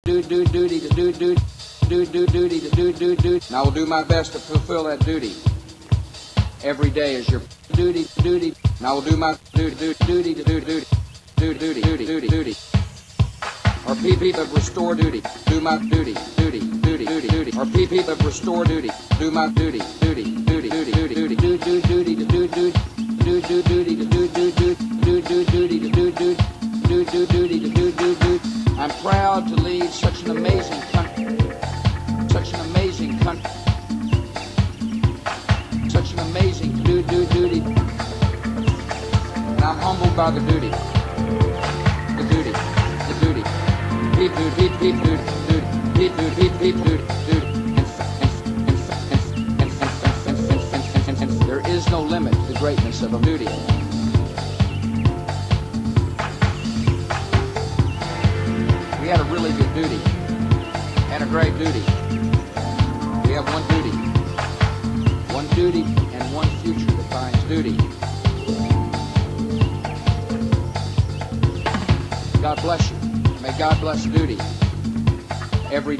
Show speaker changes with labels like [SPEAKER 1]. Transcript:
[SPEAKER 1] And I will do my best to fulfill that duty. Every day is your duty. And I will do my duty. Or people that restore duty, do my duty. Or people that restore duty, do my duty. I'm proud to lead such an amazing country, such an amazing country, such an amazing duty. And I'm humbled by the duty. There is no limit to the greatness of a duty. We had a really good duty and a great duty. We have one duty and one future defines duty. God bless you. May God bless duty. Every